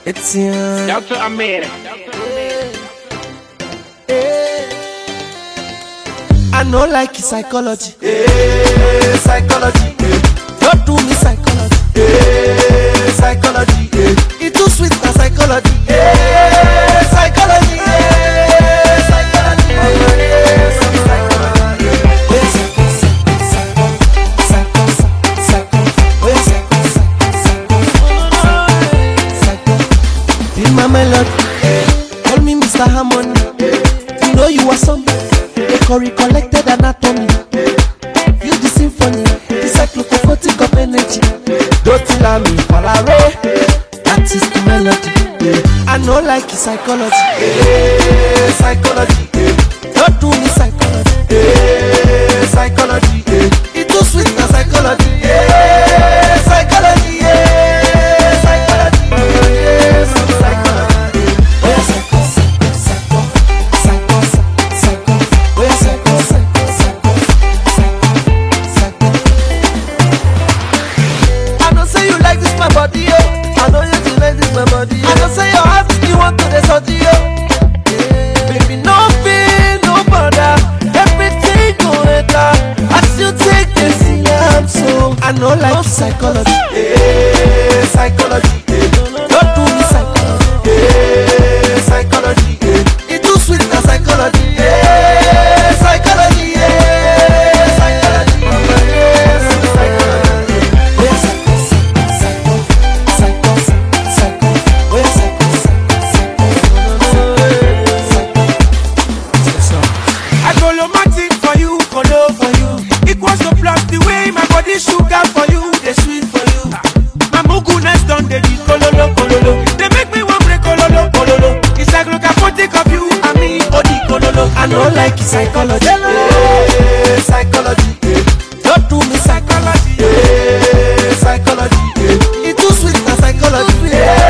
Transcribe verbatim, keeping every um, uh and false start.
It's young. Doctor Amir. I know like psychology. Hey, psychology. Hey. Don't do me psychology. Hey, psychology. Hey. It's too sweet na psychology. Hey, psychology. Hey, psychology. Hey, psychology. Hey, psychology. In my melody, call me Mister Harmony. You know you are somebody. Curry collected anatomy. Feel the symphony, the cyclophotic of energy. Don't tell me Falare, that is the melody. I know like psychology. Hey, psychology. Don't do me psychology. Hey, psychology. It's too sweet na psychology. Hey, psychology. Hey, psychology. Hey, psychology. Hey, body, oh. I know you feel like this my body, oh. I know say your heart you want to the study, oh. Yeah. Baby, no pain, no bother. Everything go better as you take the silence, so I know like psychology. Hey, psychology. Hey. Don't do me psychology. Hey, psychology. Hey. It's too sweet na psychology. Hey, psychology. Hey, psychology. Hey, psychology. Sugar for you, they sweet for you. My muguness done they did kololo kololo. They make me want break kololo kololo. It's like look apotek of you and me odi kololo. I know like psychology. Hey, psychology. Hey. Don't do me psychology. Hey, psychology. Hey. It's too sweet na psychology. Hey.